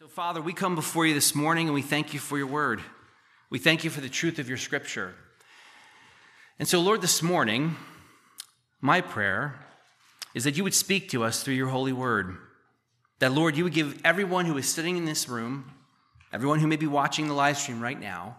Father, we come before you this morning and we thank you for your word. We thank you for the truth of your scripture. And so, Lord, this morning, my prayer is that you would speak to us through your holy word. That, Lord, you would give everyone who is sitting in this room, everyone who may be watching the live stream right now,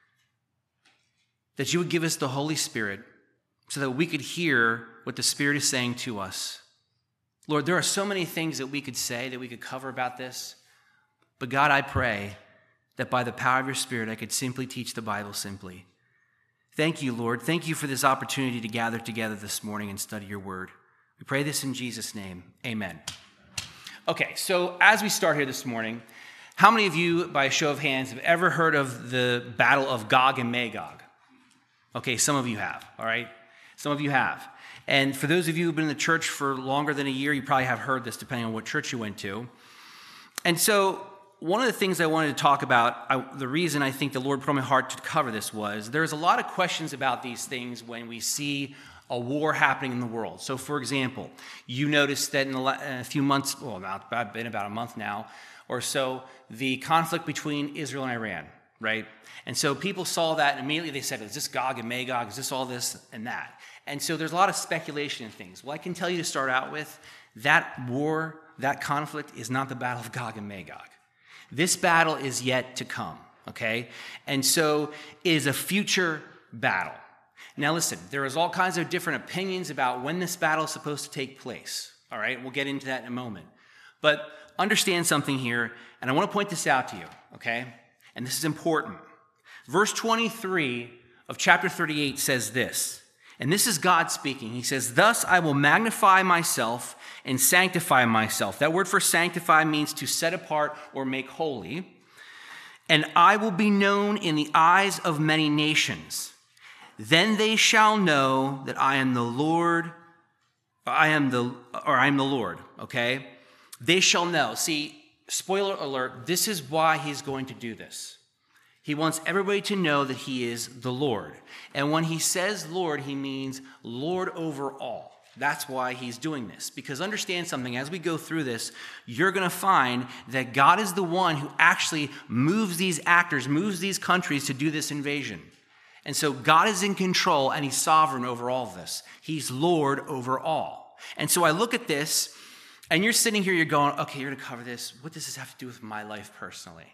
that you would give us the Holy Spirit so that we could hear what the Spirit is saying to us. Lord, there are so many things that we could say, that we could cover about this. But God, I pray that by the power of your Spirit, I could simply teach the Bible simply. Thank you, Lord. Thank you for this opportunity to gather together this morning and study your word. We pray this in Jesus' name. Amen. Okay, so as we start here this morning, how many of you, by a show of hands, have ever heard of the Battle of Gog and Magog? Okay, some of you have, all right? Some of you have. And for those of you who've been in the church for longer than a year, you probably have heard this depending on what church you went to. And so one of the things I wanted to talk about, the reason I think the Lord put on my heart to cover this was there's a lot of questions about these things when we see a war happening in the world. So, for example, you noticed that in a few months, well, it's been about a month now or so, the conflict between Israel and Iran, right? And so people saw that and immediately they said, is this Gog and Magog? Is this all this and that? And so there's a lot of speculation and things. Well, I can tell you to start out with, that war, that conflict is not the battle of Gog and Magog. This battle is yet to come, okay? And so it is a future battle. Now listen, there is all kinds of different opinions about when this battle is supposed to take place, all right? We'll get into that in a moment. But understand something here, and I want to point this out to you, okay? And this is important. Verse 23 of chapter 38 says this, and this is God speaking. He says, thus I will magnify myself and sanctify myself. That word for sanctify means to set apart or make holy. And I will be known in the eyes of many nations. Then they shall know that I am the Lord. I am the Lord, okay? They shall know. See, spoiler alert, this is why he's going to do this. He wants everybody to know that he is the Lord. And when he says Lord, he means Lord over all. That's why he's doing this. Because understand something, as we go through this, you're going to find that God is the one who actually moves these actors, moves these countries to do this invasion. And so God is in control and he's sovereign over all of this. He's Lord over all. And so I look at this and you're sitting here, you're going, okay, you're going to cover this. What does this have to do with my life personally?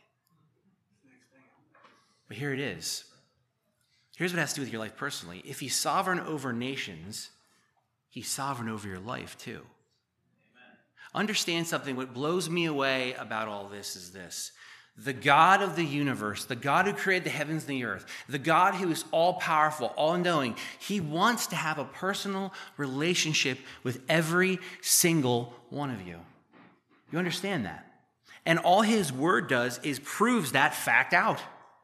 But here it is. Here's what it has to do with your life personally. If he's sovereign over nations, he's sovereign over your life too. Amen. Understand something. What blows me away about all this is this. The God of the universe, the God who created the heavens and the earth, the God who is all-powerful, all-knowing, he wants to have a personal relationship with every single one of you. You understand that? And all his word does is proves that fact out.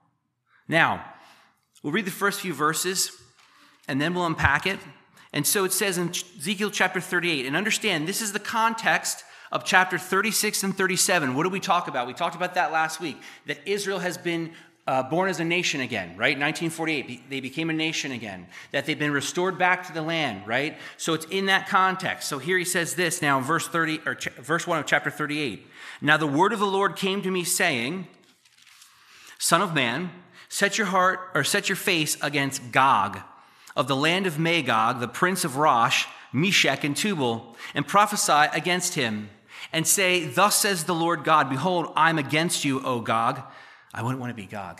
Now, we'll read the first few verses, and then we'll unpack it. And so it says in Ezekiel chapter 38, and understand, this is the context of chapter 36 and 37. What did we talk about? We talked about that last week, that Israel has been born as a nation again, right? 1948, they became a nation again, that they've been restored back to the land, right? So it's in that context. So here he says this now in verse 1 of chapter 38. Now the word of the Lord came to me saying, Son of man, set your face against Gog of the land of Magog, the prince of Rosh, Meshech, and Tubal, and prophesy against him, and say, thus says the Lord God, behold, I'm against you, O Gog. I wouldn't want to be Gog.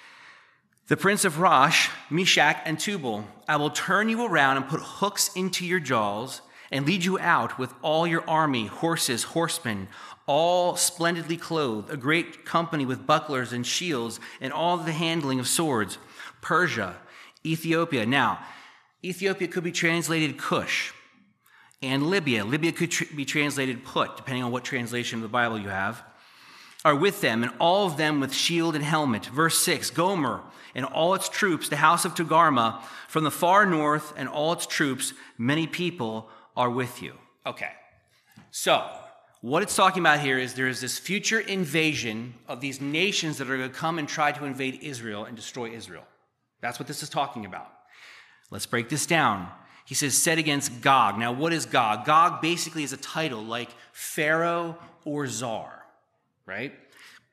The prince of Rosh, Meshech, and Tubal, I will turn you around and put hooks into your jaws and lead you out with all your army, horses, horsemen, all splendidly clothed, a great company with bucklers and shields and all the handling of swords. Persia, Ethiopia. Now, Ethiopia could be translated Cush. And Libya could be translated Put, depending on what translation of the Bible you have, are with them, and all of them with shield and helmet. Verse 6, Gomer and all its troops, the house of Togarmah, from the far north and all its troops, many people are with you. Okay, so what it's talking about here is there is this future invasion of these nations that are going to come and try to invade Israel and destroy Israel. That's what this is talking about. Let's break this down. He says, set against Gog. Now, what is Gog? Gog basically is a title like Pharaoh or Czar, right?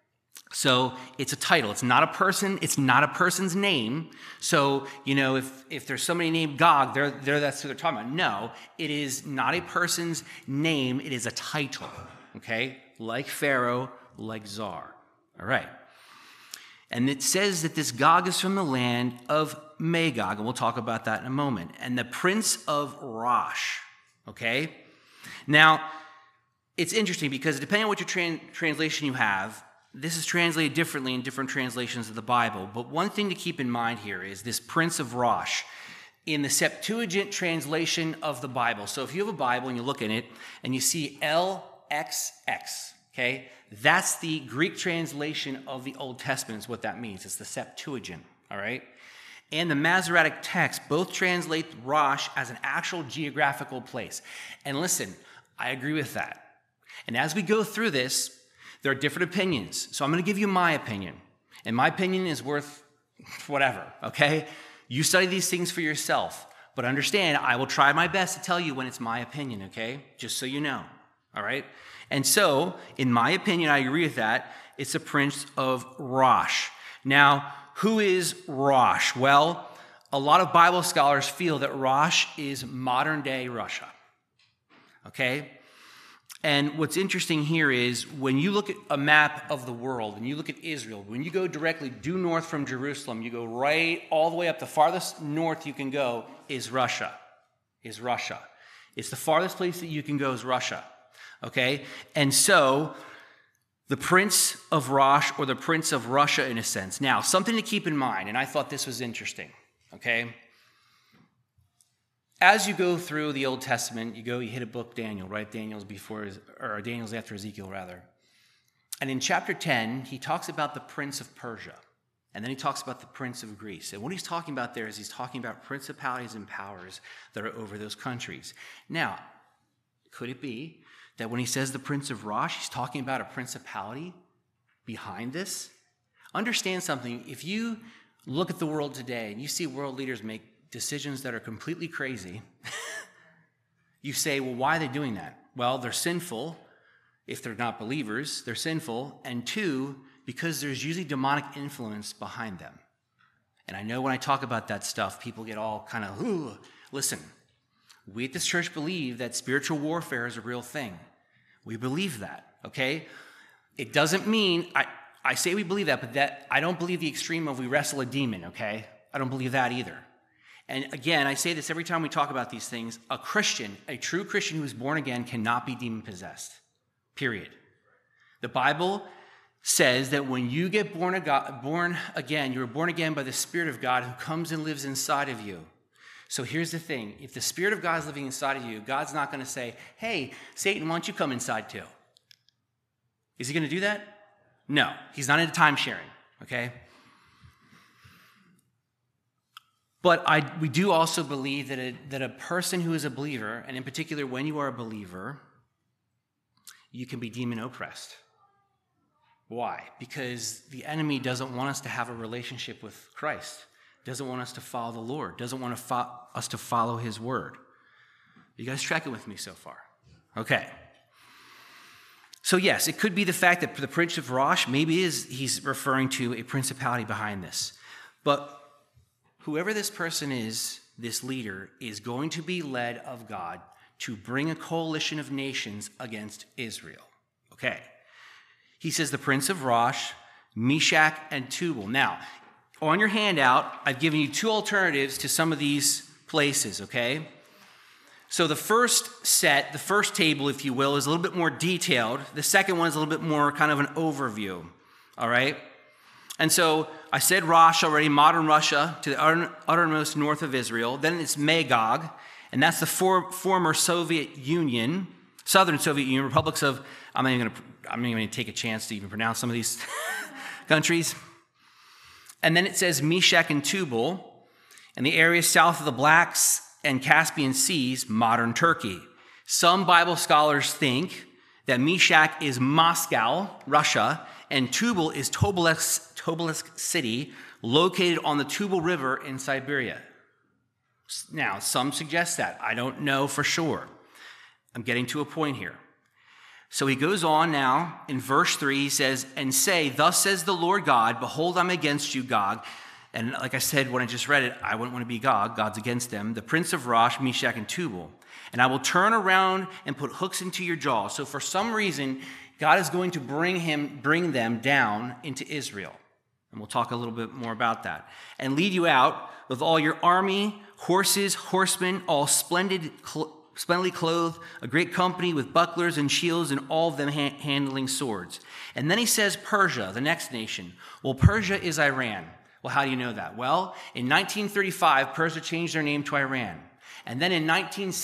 So it's a title. It's not a person. It's not a person's name. So, if there's somebody named Gog, that's who they're talking about. No, it is not a person's name. It is a title, okay? Like Pharaoh, like Czar. All right. And it says that this Gog is from the land of Magog, and we'll talk about that in a moment. And the prince of Rosh, okay? Now, it's interesting because depending on what your translation you have, this is translated differently in different translations of the Bible. But one thing to keep in mind here is this prince of Rosh in the Septuagint translation of the Bible. So if you have a Bible and you look in it and you see LXX, okay, that's the Greek translation of the Old Testament is what that means. It's the Septuagint, all right? And the Masoretic text both translate Rosh as an actual geographical place. And listen, I agree with that. And as we go through this, there are different opinions. So I'm going to give you my opinion. And my opinion is worth whatever, okay? You study these things for yourself. But understand, I will try my best to tell you when it's my opinion, okay? Just so you know, all right? And so, in my opinion, I agree with that. It's the prince of Rosh. Now, who is Rosh? Well, a lot of Bible scholars feel that Rosh is modern-day Russia, okay? And what's interesting here is when you look at a map of the world and you look at Israel, when you go directly due north from Jerusalem, you go right all the way up. The farthest north you can go is Russia. It's the farthest place that you can go is Russia. Okay? And so the prince of Rosh, or the prince of Russia in a sense. Now, something to keep in mind, and I thought this was interesting. Okay? As you go through the Old Testament, you hit a book, Daniel, right? Daniel's after Ezekiel, rather. And in chapter 10, he talks about the prince of Persia. And then he talks about the prince of Greece. And what he's talking about there is he's talking about principalities and powers that are over those countries. Now, could it be that when he says the prince of Rosh, he's talking about a principality behind this? Understand something. If you look at the world today and you see world leaders make decisions that are completely crazy, you say, well, why are they doing that? Well, they're sinful. If they're not believers, they're sinful. And two, because there's usually demonic influence behind them. And I know when I talk about that stuff, people get all kind of, ooh. Listen, we at this church believe that spiritual warfare is a real thing. We believe that, okay? It doesn't mean, I say we believe that, but that I don't believe the extreme of we wrestle a demon, okay? I don't believe that either. And again, I say this every time we talk about these things, a true Christian who is born again cannot be demon-possessed, period. The Bible says that when you get born again, you are born again by the Spirit of God who comes and lives inside of you. So here's the thing. If the Spirit of God is living inside of you, God's not going to say, hey, Satan, why don't you come inside too? Is he going to do that? No, he's not into time sharing, okay? But we do also believe that a person who is a believer, and in particular when you are a believer, you can be demon oppressed. Why? Because the enemy doesn't want us to have a relationship with Christ, doesn't want us to follow the Lord, doesn't want us to follow his word. You guys tracking with me so far? Okay. So yes, it could be the fact that the prince of Rosh, maybe he's referring to a principality behind this. But whoever this person is, this leader, is going to be led of God to bring a coalition of nations against Israel. Okay. He says the prince of Rosh, Meshach, and Tubal. Now, on your handout, I've given you two alternatives to some of these places, okay? So the first table, if you will, is a little bit more detailed. The second one is a little bit more kind of an overview, all right? And so I said Rosh already, modern Russia, to the uttermost north of Israel. Then it's Magog, and that's the former Soviet Union, Southern Soviet Union, republics of, I'm not even going to take a chance to even pronounce some of these countries. And then it says Meshach and Tubal, and the area south of the Black and Caspian Seas, modern Turkey. Some Bible scholars think that Meshach is Moscow, Russia, and Tubal is Tobolsk city, located on the Tubal River in Siberia. Now, some suggest that. I don't know for sure. I'm getting to a point here. So he goes on now in verse 3, he says, and say, thus says the Lord God, behold, I'm against you, Gog. And like I said, when I just read it, I wouldn't want to be Gog. God's against them. The prince of Rosh, Meshach, and Tubal. And I will turn around and put hooks into your jaws. So for some reason, God is going to bring them down into Israel. And we'll talk a little bit more about that. And lead you out with all your army, horses, horsemen, all splendidly clothed, a great company with bucklers and shields, and all of them handling swords. And then he says Persia, the next nation. Well, Persia is Iran. Well, how do you know that? Well, in 1935, Persia changed their name to Iran. And then in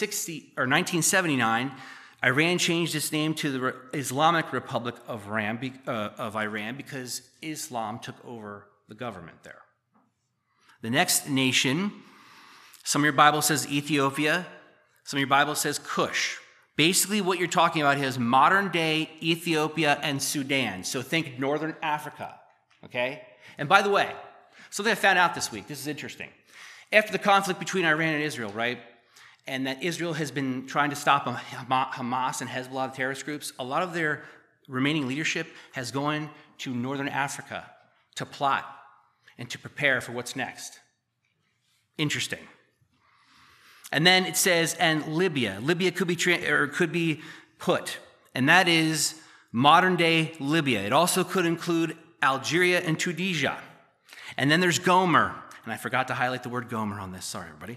1979, Iran changed its name to the Islamic Republic of Iran because Islam took over the government there. The next nation, some of your Bible says Ethiopia, some of your Bible says Cush. Basically, what you're talking about here is modern-day Ethiopia and Sudan. So think northern Africa, okay? And by the way, something I found out this week, this is interesting. After the conflict between Iran and Israel, right, and that Israel has been trying to stop Hamas and Hezbollah, the terrorist groups, a lot of their remaining leadership has gone to northern Africa to plot and to prepare for what's next. Interesting. And then it says, and Libya. Libya could be put, and that is modern-day Libya. It also could include Algeria and Tunisia. And then there's Gomer, and I forgot to highlight the word Gomer on this. Sorry, everybody.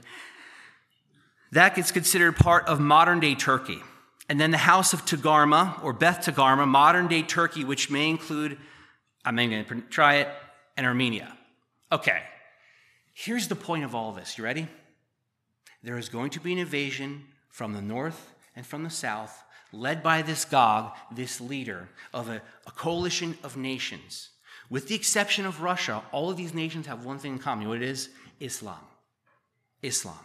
That gets considered part of modern-day Turkey. And then the house of Togarmah, or Beth Togarmah, modern-day Turkey, which may include, I'm going to try it, and Armenia. Okay, here's the point of all this. You ready? There is going to be an invasion from the north and from the south, led by this Gog, this leader of a coalition of nations. With the exception of Russia, all of these nations have one thing in common. You know what it is? Islam. Islam.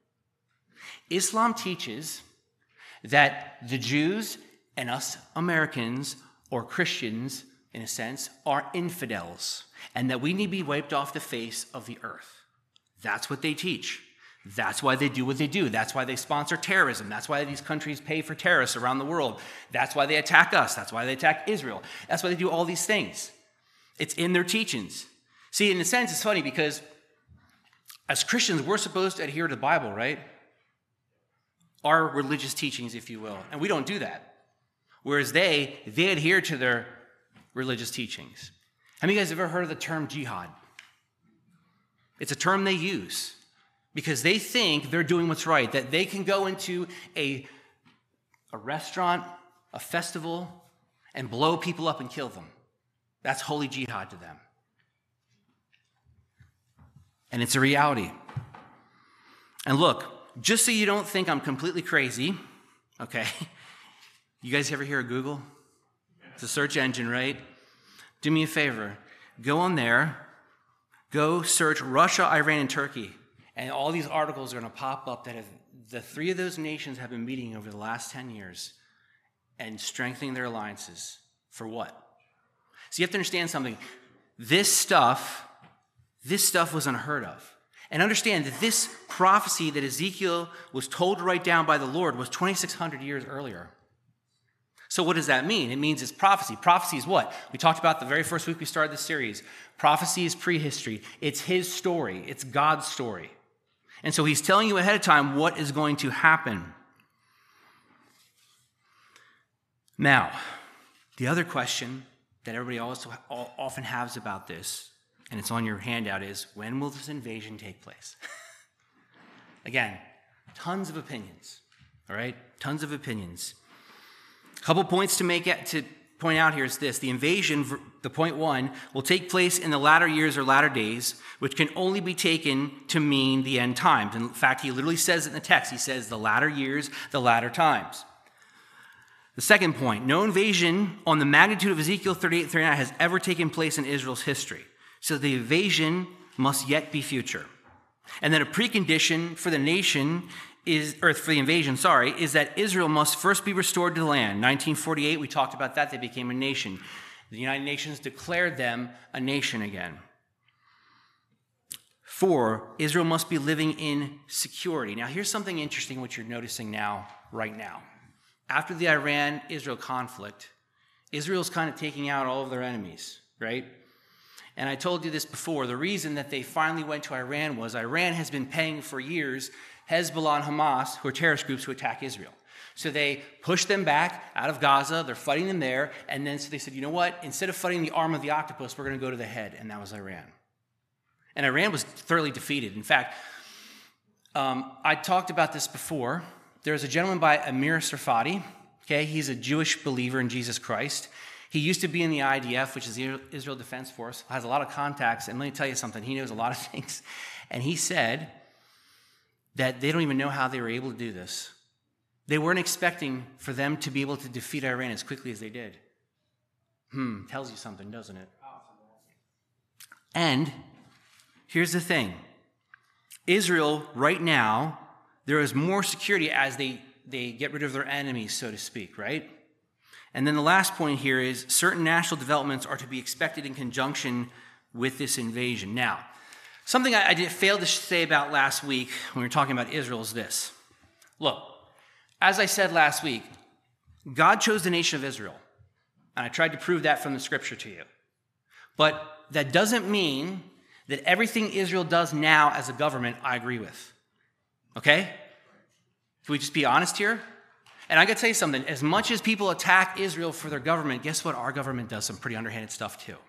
Islam teaches that the Jews and us Americans, or Christians in a sense, are infidels, and that we need to be wiped off the face of the earth. That's what they teach. That's why they do what they do. That's why they sponsor terrorism. That's why these countries pay for terrorists around the world. That's why they attack us. That's why they attack Israel. That's why they do all these things. It's in their teachings. See, in a sense, it's funny because as Christians, we're supposed to adhere to the Bible, right? Our religious teachings, if you will. And we don't do that. Whereas they adhere to their religious teachings. How many of you guys have ever heard of the term jihad? It's a term they use because they think they're doing what's right, that they can go into a restaurant, a festival, and blow people up and kill them. That's holy jihad to them. And it's a reality. And look, just so you don't think I'm completely crazy, okay? You guys ever hear of Google? It's a search engine, right? Do me a favor. Go on there. Go search Russia, Iran, and Turkey. And all these articles are going to pop up that the three of those nations have been meeting over the last 10 years and strengthening their alliances. For what? So you have to understand something. This stuff was unheard of. And understand that this prophecy that Ezekiel was told to write down by the Lord was 2,600 years earlier. So what does that mean? It means it's prophecy. Prophecy is what? We talked about the very first week we started this series. Prophecy is prehistory. It's his story. It's God's story. And so he's telling you ahead of time what is going to happen. Now, the other question that everybody also often has about this, and it's on your handout, is when will this invasion take place? Again, tons of opinions, all right? Tons of opinions. A couple points to point out here is this. The invasion, the point one, will take place in the latter years or latter days, which can only be taken to mean the end times. In fact, he literally says it in the text. He says the latter years, the latter times. The second point, no invasion on the magnitude of Ezekiel 38-39 has ever taken place in Israel's history. So the invasion must yet be future. And then a precondition for the invasion is that Israel must first be restored to the land. 1948, we talked about that. They became a nation. The United Nations declared them a nation again. 4, Israel must be living in security. Now, here's something interesting what you're noticing right now. after the Iran-Israel conflict, Israel's kind of taking out all of their enemies, right? And I told you this before. The reason that they finally went to Iran was Iran has been paying for years Hezbollah and Hamas, who are terrorist groups who attack Israel. So they pushed them back out of Gaza. They're fighting them there. And then so they said, you know what? Instead of fighting the arm of the octopus, we're going to go to the head. And that was Iran. And Iran was thoroughly defeated. In fact, I talked about this before. There's a gentleman by Amir Sarfati. Okay, he's a Jewish believer in Jesus Christ. He used to be in the IDF, which is the Israel Defense Force, has a lot of contacts. And let me tell you something. He knows a lot of things. And he said that they don't even know how they were able to do this. They weren't expecting for them to be able to defeat Iran as quickly as they did. Tells you something, doesn't it? And here's the thing. Israel, right now, there is more security as they get rid of their enemies, so to speak, right? And then the last point here is certain national developments are to be expected in conjunction with this invasion. Now, something I failed to say about last week when we were talking about Israel is this. Look, as I said last week, God chose the nation of Israel. And I tried to prove that from the scripture to you. But that doesn't mean that everything Israel does now as a government, I agree with. Okay? Can we just be honest here? And I got to tell you something. As much as people attack Israel for their government, guess what? Our government does some pretty underhanded stuff too.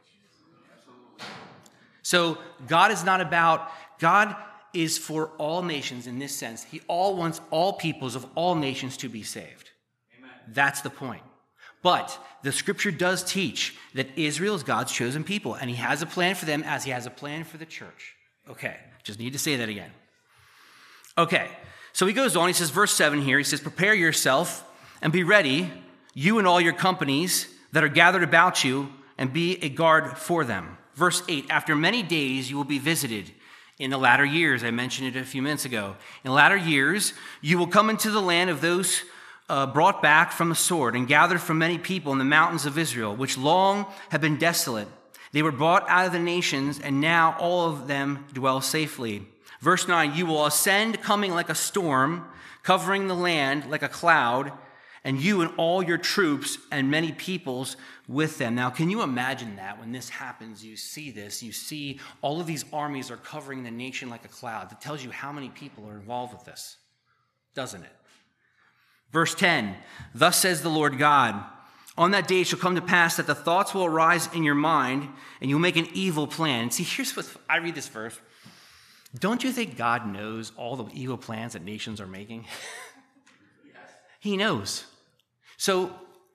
So God is for all nations in this sense. He wants all peoples of all nations to be saved. Amen. That's the point. But the scripture does teach that Israel is God's chosen people, and he has a plan for them as he has a plan for the church. Okay, just need to say that again. Okay, so he goes on, he says, verse 7 here, he says, prepare yourself and be ready, you and all your companies that are gathered about you, and be a guard for them. Verse 8, after many days you will be visited. In the latter years, I mentioned it a few minutes ago. In the latter years, you will come into the land of those brought back from the sword and gathered from many people in the mountains of Israel, which long have been desolate. They were brought out of the nations, and now all of them dwell safely. Verse 9, you will ascend coming like a storm, covering the land like a cloud, and you and all your troops and many peoples with them. Now, can you imagine that when this happens, you see this, you see all of these armies are covering the nation like a cloud. That tells you how many people are involved with this, doesn't it? Verse 10, thus says the Lord God, on that day it shall come to pass that the thoughts will arise in your mind, and you'll make an evil plan. See, here's what I read this verse. Don't you think God knows all the evil plans that nations are making? He knows. So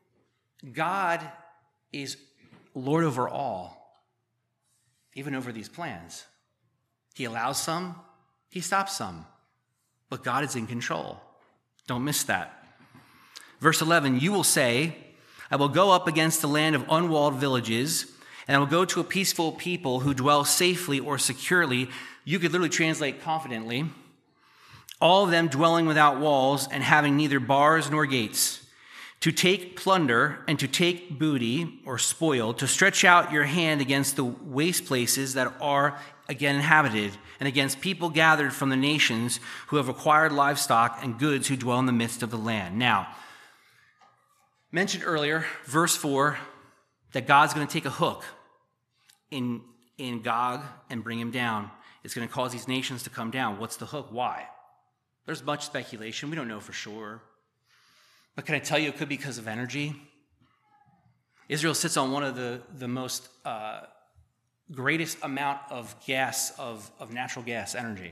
God is Lord over all, even over these plans. He allows some, he stops some, but God is in control. Don't miss that. Verse 11, you will say, I will go up against the land of unwalled villages, and I will go to a peaceful people who dwell safely or securely. You could literally translate confidently. All of them dwelling without walls and having neither bars nor gates, to take plunder and to take booty or spoil, to stretch out your hand against the waste places that are again inhabited, and against people gathered from the nations who have acquired livestock and goods who dwell in the midst of the land. Now, mentioned earlier, verse 4, that God's going to take a hook in Gog and bring him down. It's going to cause these nations to come down. What's the hook? Why? There's much speculation. We don't know for sure. But can I tell you it could be because of energy? Israel sits on one of the most greatest amount of gas, of natural gas energy.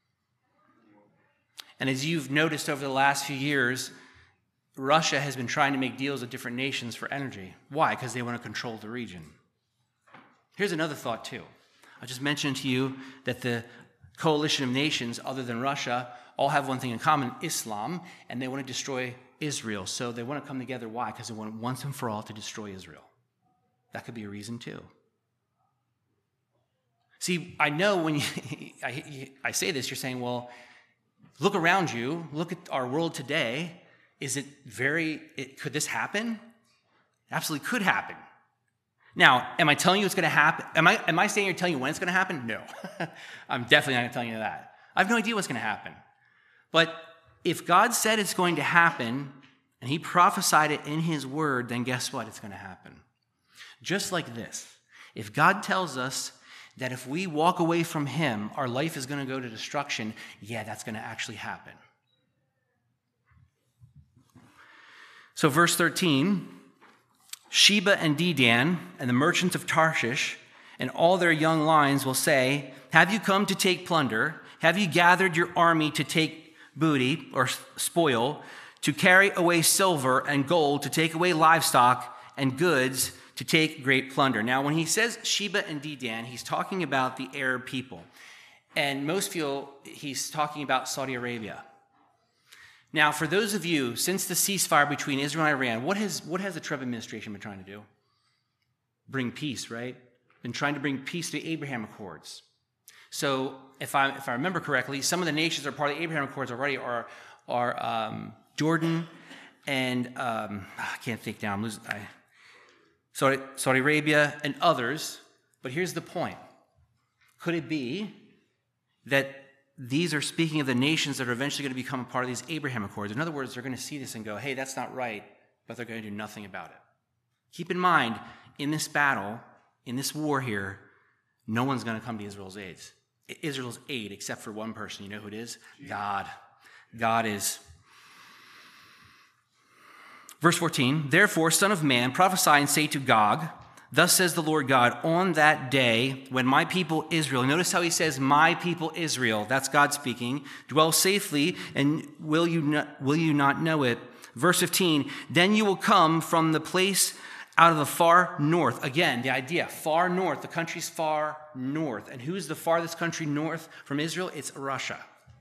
And as you've noticed over the last few years, Russia has been trying to make deals with different nations for energy. Why? Because they want to control the region. Here's another thought too. I just mentioned to you that the coalition of nations other than Russia all have one thing in common, Islam, and they want to destroy Israel. So they want to come together. Why? Because they want once and for all to destroy Israel. That could be a reason too. See, I know when I say this, you're saying, well, look around you, look at our world today. Could this happen? Absolutely could happen. Now, am I telling you it's going to happen? Am I saying you're telling you when it's going to happen? No. I'm definitely not telling you that. I have no idea what's going to happen. But if God said it's going to happen, and he prophesied it in his word, then guess what? It's going to happen. Just like this. If God tells us that if we walk away from him, our life is going to go to destruction, yeah, that's going to actually happen. So verse 13, Sheba and Dedan and the merchants of Tarshish and all their young lions will say, have you come to take plunder? Have you gathered your army to take booty or spoil, to carry away silver and gold, to take away livestock and goods, to take great plunder? Now, when he says Sheba and Dedan, he's talking about the Arab people. And most feel he's talking about Saudi Arabia. Now, for those of you, since the ceasefire between Israel and Iran, what has the Trump administration been trying to do? Bring peace, right? Been trying to bring peace to the Abraham Accords. So, if I remember correctly, some of the nations that are part of the Abraham Accords already are Jordan and I can't think now. I'm losing. Saudi Arabia and others. But here's the point: could it be that these are speaking of the nations that are eventually going to become a part of these Abraham Accords? In other words, they're going to see this and go, hey, that's not right, but they're going to do nothing about it. Keep in mind, in this battle, in this war here, no one's going to come to Israel's aid except for one person. You know who it is? God. God is. Verse 14, therefore, son of man, prophesy and say to Gog, thus says the Lord God, on that day when my people Israel, notice how he says, my people Israel, that's God speaking, dwell safely, and will you not know it? Verse 15, then you will come from the place out of the far north. Again, the idea, far north, the country's far north. And who's the farthest country north from Israel? It's Russia.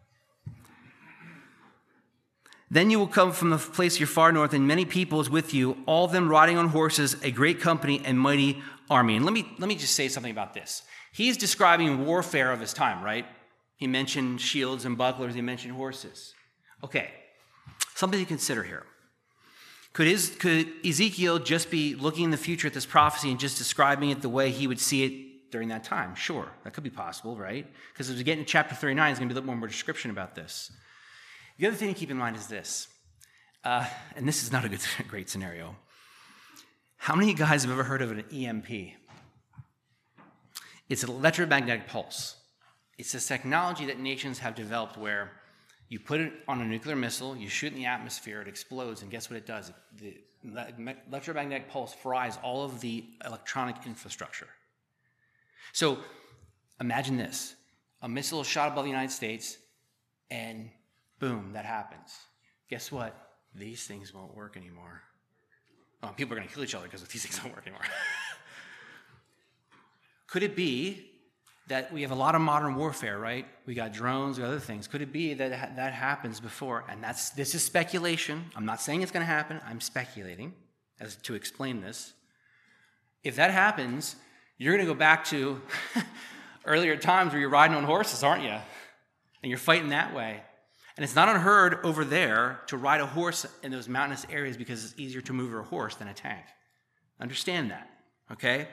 Then you will come from the place your far north, and many peoples with you, all of them riding on horses, a great company and mighty army. And let me just say something about this. He's describing warfare of his time, right? He mentioned shields and bucklers. He mentioned horses. Okay, something to consider here. Could Ezekiel just be looking in the future at this prophecy and just describing it the way he would see it during that time? Sure, that could be possible, right? Because as we get into chapter 39, there's going to be a little more description about this. The other thing to keep in mind is this, and this is not a great scenario. How many of you guys have ever heard of an EMP? It's an electromagnetic pulse. It's this technology that nations have developed where you put it on a nuclear missile, you shoot in the atmosphere, it explodes, and guess what it does? The electromagnetic pulse fries all of the electronic infrastructure. So imagine this. A missile is shot above the United States, and boom, that happens. Guess what? These things won't work anymore. Oh, people are going to kill each other because these things don't work anymore. Could it be that we have a lot of modern warfare, right? We got drones, we got other things. Could it be that that happens before? And this is speculation. I'm not saying it's going to happen. I'm speculating as to explain this. If that happens, you're going to go back to earlier times where you're riding on horses, aren't you? And you're fighting that way. And it's not unheard over there to ride a horse in those mountainous areas because it's easier to move a horse than a tank. Understand that, okay?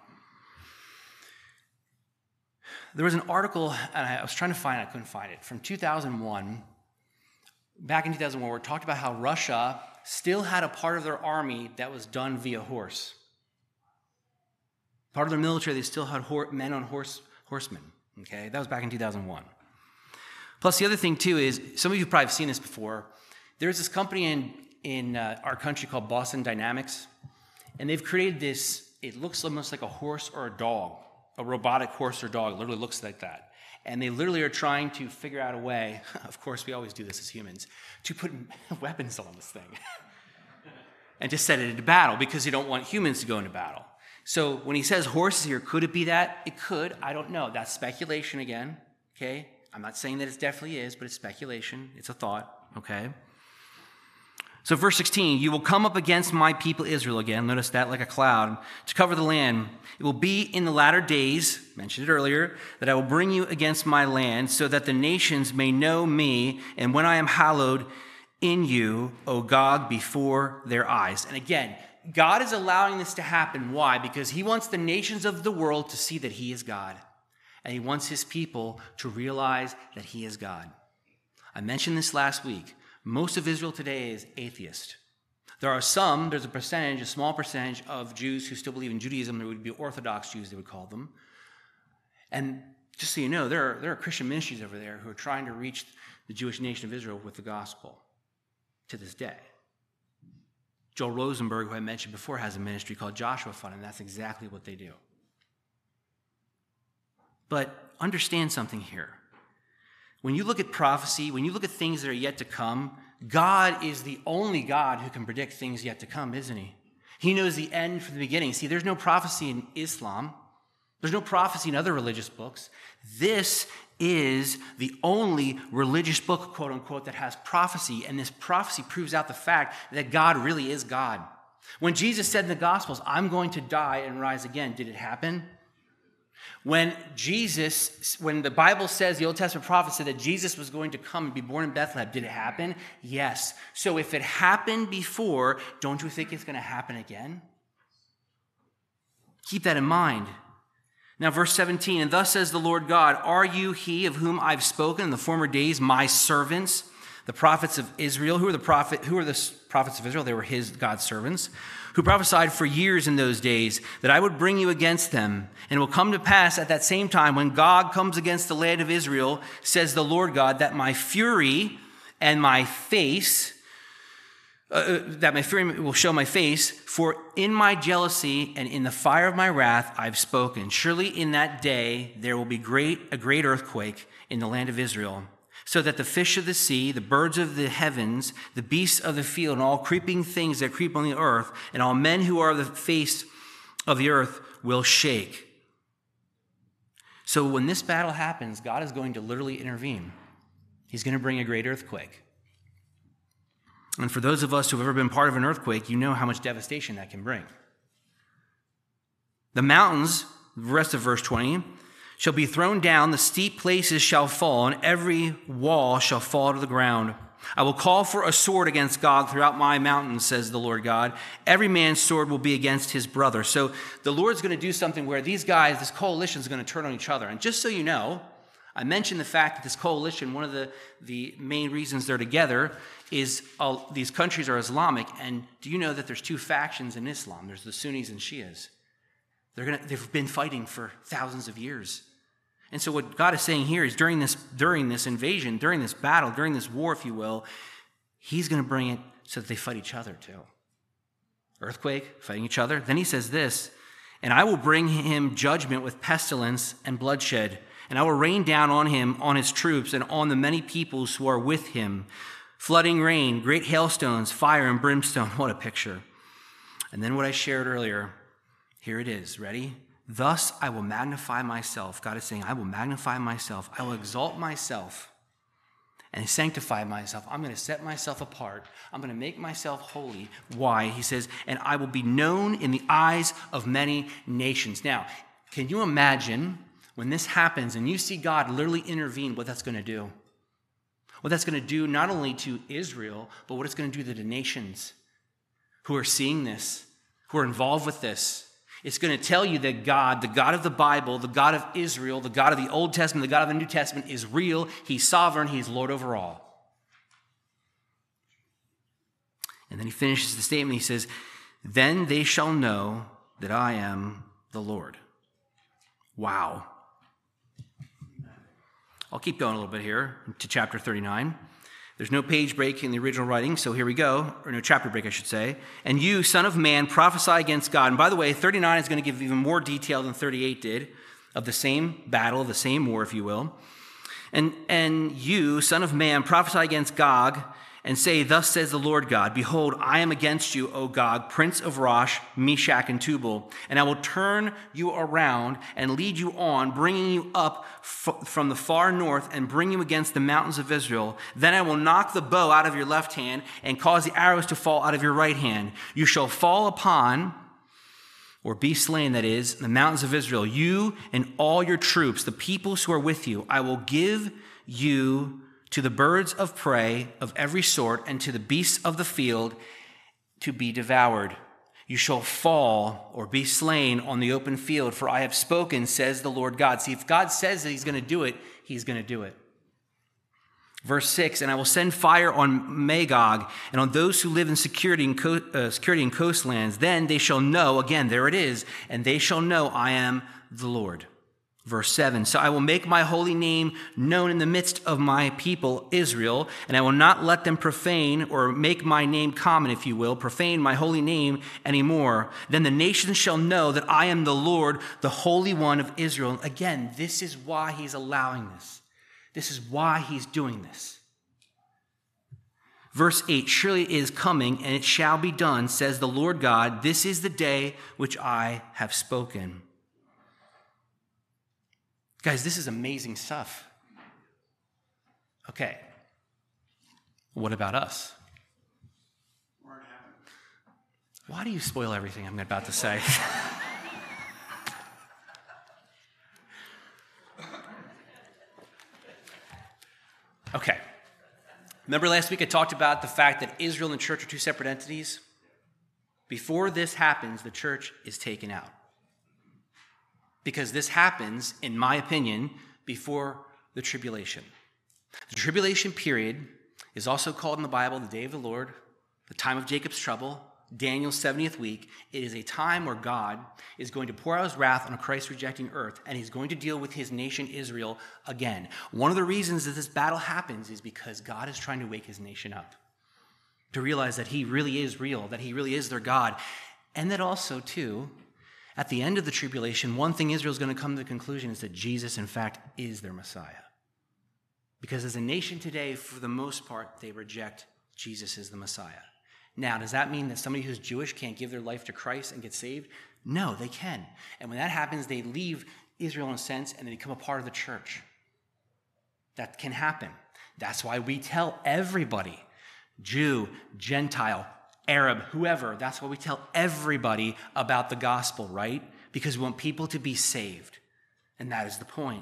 There was an article, and I was trying to find it, I couldn't find it, from 2001, back in 2001, where it talked about how Russia still had a part of their army that was done via horse. Part of their military, they still had men on horsemen, okay? That was back in 2001. Plus, the other thing, too, is, some of you probably have seen this before. There's this company in our country called Boston Dynamics, and they've created this, it looks almost like a horse or a dog, a robotic horse or dog. It literally looks like that. And they literally are trying to figure out a way, of course we always do this as humans, to put weapons on this thing and to set it into battle because you don't want humans to go into battle. So when he says horses here, could it be that? It could. I don't know. That's speculation again, okay? I'm not saying that it definitely is, but it's speculation. It's a thought, okay? So verse 16, you will come up against my people Israel again, notice that, like a cloud, to cover the land. It will be in the latter days, mentioned it earlier, that I will bring you against my land so that the nations may know me, and when I am hallowed in you, O Gog, before their eyes. And again, God is allowing this to happen. Why? Because he wants the nations of the world to see that he is God. And he wants his people to realize that he is God. I mentioned this last week. Most of Israel today is atheist. There's a small percentage of Jews who still believe in Judaism. There would be Orthodox Jews, they would call them. And just so you know, there are Christian ministries over there who are trying to reach the Jewish nation of Israel with the gospel to this day. Joel Rosenberg, who I mentioned before, has a ministry called Joshua Fund, and that's exactly what they do. But understand something here. When you look at prophecy, when you look at things that are yet to come, God is the only God who can predict things yet to come, isn't he? He knows the end from the beginning. See, there's no prophecy in Islam. There's no prophecy in other religious books. This is the only religious book, quote unquote, that has prophecy. And this prophecy proves out the fact that God really is God. When Jesus said in the Gospels, I'm going to die and rise again, did it happen? When the Bible says, the Old Testament prophet said that Jesus was going to come and be born in Bethlehem, did it happen? Yes. So if it happened before, don't you think it's going to happen again? Keep that in mind. Now, verse 17, and thus says the Lord God, are you he of whom I've spoken in the former days, my servants, the prophets of Israel? Who are the prophets of Israel? They were God's servants, who prophesied for years in those days that I would bring you against them. And it will come to pass at that same time when God comes against the land of Israel, says the Lord God, that my fury and my face, that my fury will show my face, for in my jealousy and in the fire of my wrath I've spoken. Surely in that day there will be a great earthquake in the land of Israel, so that the fish of the sea, the birds of the heavens, the beasts of the field, and all creeping things that creep on the earth, and all men who are the face of the earth will shake. So when this battle happens, God is going to literally intervene. He's going to bring a great earthquake. And for those of us who have ever been part of an earthquake, you know how much devastation that can bring. The mountains, the rest of verse 20, shall be thrown down, the steep places shall fall, and every wall shall fall to the ground. I will call for a sword against Gog throughout my mountains, says the Lord God. Every man's sword will be against his brother. So the Lord's going to do something where these guys, this coalition is going to turn on each other. And just so you know, I mentioned the fact that this coalition, one of the main reasons they're together is these countries are Islamic. And do you know that there's two factions in Islam? There's the Sunnis and Shias. They've been fighting for thousands of years. And so what God is saying here is during this invasion, during this battle, during this war, if you will, he's going to bring it so that they fight each other too. Earthquake, fighting each other. Then he says this, and I will bring him judgment with pestilence and bloodshed, and I will rain down on him, on his troops, and on the many peoples who are with him. Flooding rain, great hailstones, fire and brimstone. What a picture. And then what I shared earlier, here it is. Ready? Thus I will magnify myself. God is saying, I will magnify myself. I will exalt myself and sanctify myself. I'm going to set myself apart. I'm going to make myself holy. Why? He says, and I will be known in the eyes of many nations. Now, can you imagine when this happens and you see God literally intervene, what that's going to do? What that's going to do not only to Israel, but what it's going to do to the nations who are seeing this, who are involved with this. It's going to tell you that God, the God of the Bible, the God of Israel, the God of the Old Testament, the God of the New Testament is real. He's sovereign. He's Lord over all. And then he finishes the statement. He says, then they shall know that I am the Lord. Wow. I'll keep going a little bit here to chapter 39. There's no page break in the original writing, so here we go. Or no chapter break, I should say. And you, son of man, prophesy against God. And by the way, 39 is going to give even more detail than 38 did of the same battle, the same war, if you will. And you, son of man, prophesy against Gog and say, thus says the Lord God, behold, I am against you, O Gog, prince of Rosh, Meshach, and Tubal, and I will turn you around and lead you on, bringing you up from the far north and bring you against the mountains of Israel. Then I will knock the bow out of your left hand and cause the arrows to fall out of your right hand. You shall fall upon, or be slain, that is, the mountains of Israel, you and all your troops, the peoples who are with you. I will give you to the birds of prey of every sort, and to the beasts of the field to be devoured. You shall fall or be slain on the open field, for I have spoken, says the Lord God. See, if God says that he's going to do it, he's going to do it. Verse 6, and I will send fire on Magog and on those who live in security in coastlands. Then they shall know, again, there it is, and they shall know I am the Lord. Verse 7, so I will make my holy name known in the midst of my people Israel, and I will not let them profane or make my name common, if you will, profane my holy name anymore. Then the nations shall know that I am the Lord, the Holy One of Israel. Again, this is why he's allowing this. This is why he's doing this. Verse 8, surely it is coming, and it shall be done, says the Lord God. This is the day which I have spoken. Guys, this is amazing stuff. Okay. What about us? Why do you spoil everything I'm about to say? Okay. Remember last week I talked about the fact that Israel and the church are two separate entities? Before this happens, the church is taken out. Because this happens, in my opinion, before the tribulation. The tribulation period is also called in the Bible the day of the Lord, the time of Jacob's trouble, Daniel's 70th week. It is a time where God is going to pour out his wrath on a Christ-rejecting earth, and he's going to deal with his nation Israel again. One of the reasons that this battle happens is because God is trying to wake his nation up, to realize that he really is real, that he really is their God, and that also, too, at the end of the tribulation, one thing Israel is going to come to the conclusion is that Jesus, in fact, is their Messiah. Because as a nation today, for the most part, they reject Jesus as the Messiah. Now, does that mean that somebody who's Jewish can't give their life to Christ and get saved? No, they can. And when that happens, they leave Israel in a sense and they become a part of the church. That can happen. That's why we tell everybody, Jew, Gentile, Arab, whoever, that's why we tell everybody about the gospel, right? Because we want people to be saved. And that is the point.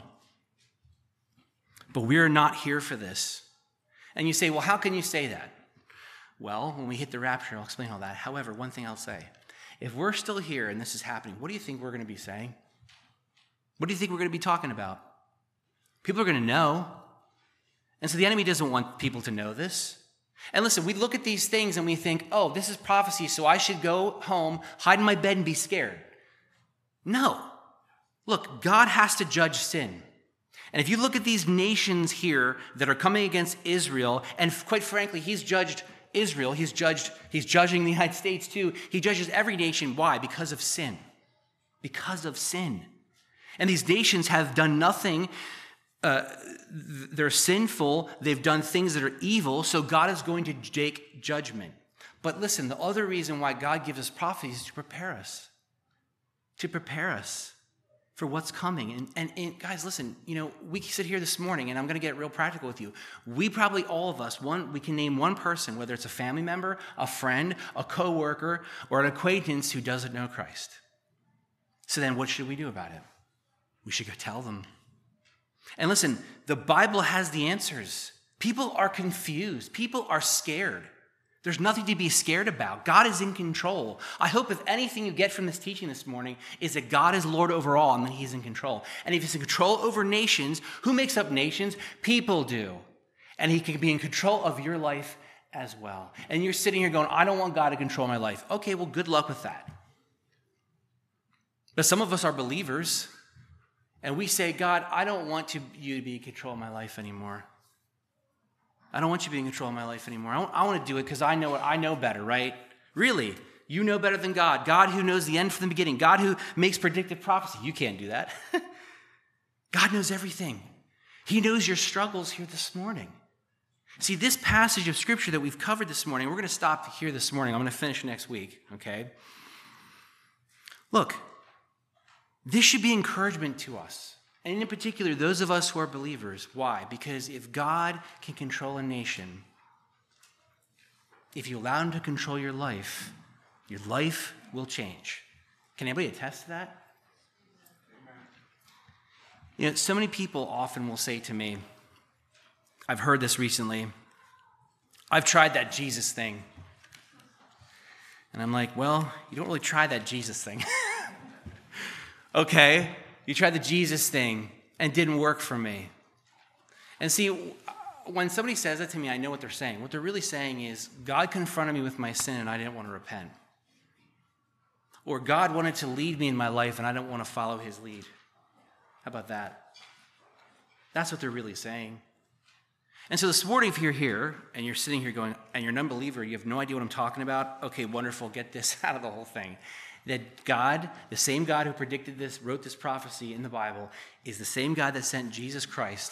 But we're not here for this. And you say, well, how can you say that? Well, when we hit the rapture, I'll explain all that. However, one thing I'll say, if we're still here and this is happening, what do you think we're going to be saying? What do you think we're going to be talking about? People are going to know. And so the enemy doesn't want people to know this. And listen, we look at these things and we think, oh, this is prophecy, so I should go home, hide in my bed, and be scared. No. Look, God has to judge sin. And if you look at these nations here that are coming against Israel, and quite frankly, he's judged Israel, he's judging the United States too. He judges every nation. Why? Because of sin. Because of sin. And these nations have done nothing. They're sinful. They've done things that are evil. So God is going to take judgment. But listen, the other reason why God gives us prophecies is to prepare us. To prepare us for what's coming. And guys, listen, we sit here this morning, and I'm going to get real practical with you. We probably, all of us, we can name one person, whether it's a family member, a friend, a coworker, or an acquaintance who doesn't know Christ. So then what should we do about it? We should go tell them. And listen, the Bible has the answers. People are confused. People are scared. There's nothing to be scared about. God is in control. I hope if anything you get from this teaching this morning is that God is Lord over all and that he's in control. And if he's in control over nations, who makes up nations? People do. And he can be in control of your life as well. And you're sitting here going, I don't want God to control my life. Okay, well, good luck with that. But some of us are believers, and we say, God, I don't want you to be in control of my life anymore. I don't want you to be in control of my life anymore. I want to do it because I know better, right? Really, you know better than God. God who knows the end from the beginning. God who makes predictive prophecy. You can't do that. God knows everything. He knows your struggles here this morning. See, this passage of Scripture that we've covered this morning, we're going to stop here this morning. I'm going to finish next week, okay? Look, this should be encouragement to us. And in particular, those of us who are believers. Why? Because if God can control a nation, if you allow him to control your life will change. Can anybody attest to that? So many people often will say to me, I've heard this recently, I've tried that Jesus thing. And I'm like, well, you don't really try that Jesus thing. Okay, you tried the Jesus thing and it didn't work for me. And see, when somebody says that to me, I know what they're saying. What they're really saying is, God confronted me with my sin and I didn't want to repent. Or God wanted to lead me in my life and I don't want to follow his lead. How about that? That's what they're really saying. And so this morning, if you're here and you're sitting here going, and you're an unbeliever, you have no idea what I'm talking about, okay, wonderful, get this out of the whole thing. That God, the same God who predicted this, wrote this prophecy in the Bible, is the same God that sent Jesus Christ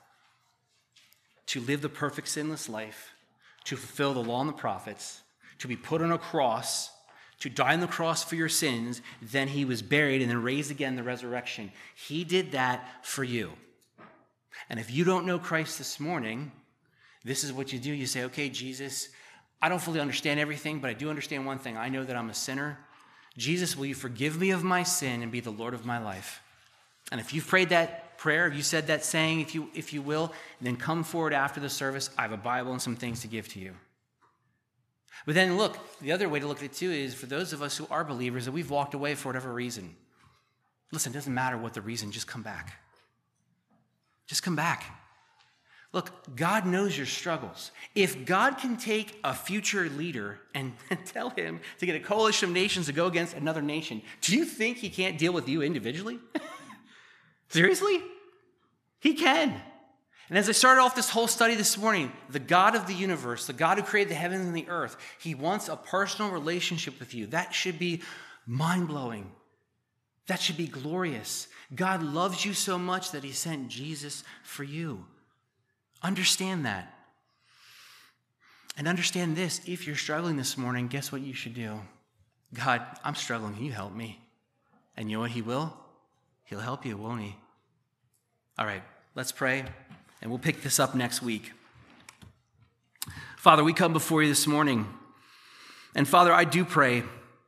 to live the perfect sinless life, to fulfill the law and the prophets, to be put on a cross, to die on the cross for your sins, then he was buried and then raised again in the resurrection. He did that for you. And if you don't know Christ this morning, this is what you do. You say, okay, Jesus, I don't fully understand everything, but I do understand one thing. I know that I'm a sinner. Jesus, will you forgive me of my sin and be the Lord of my life? And if you've prayed that prayer, if you said that saying, if you will, then come forward after the service. I have a Bible and some things to give to you. But then look, the other way to look at it too is for those of us who are believers that we've walked away for whatever reason. Listen, it doesn't matter what the reason, just come back. Just come back. Look, God knows your struggles. If God can take a future leader and tell him to get a coalition of nations to go against another nation, do you think he can't deal with you individually? Seriously? He can. And as I started off this whole study this morning, the God of the universe, the God who created the heavens and the earth, he wants a personal relationship with you. That should be mind-blowing. That should be glorious. God loves you so much that he sent Jesus for you. Understand that. And understand this, if you're struggling this morning, guess what you should do? God, I'm struggling. Can you help me? And you know what he will? He'll help you, won't he? All right, let's pray, and we'll pick this up next week. Father, we come before you this morning. And Father, I do pray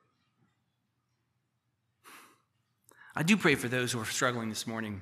for those who are struggling this morning.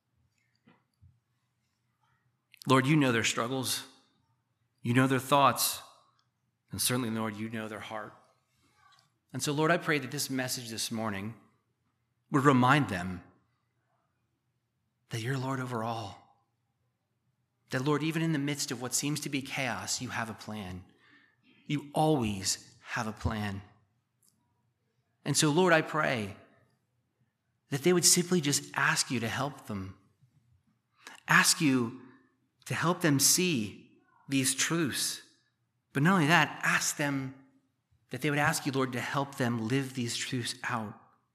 Lord, you know their struggles. You know their thoughts. And certainly, Lord, you know their heart. And so, Lord, I pray that this message this morning would remind them that you're Lord over all. That, Lord, even in the midst of what seems to be chaos, you have a plan. You always have a plan. And so, Lord, I pray that they would simply just ask you to help them. Ask you to help them see these truths. But not only that, ask them that they would ask you, Lord, to help them live these truths out.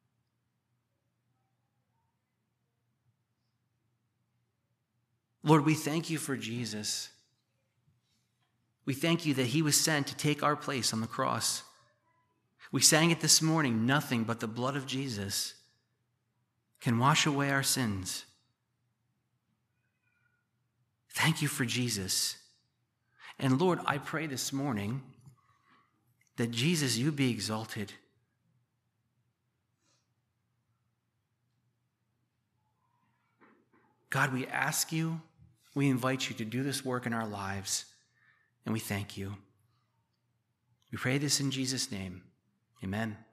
Lord, we thank you for Jesus. We thank you that he was sent to take our place on the cross. We sang it this morning, nothing but the blood of Jesus can wash away our sins. Thank you for Jesus. And Lord, I pray this morning that Jesus, you be exalted. God, we ask you, we invite you to do this work in our lives, and we thank you. We pray this in Jesus' name. Amen.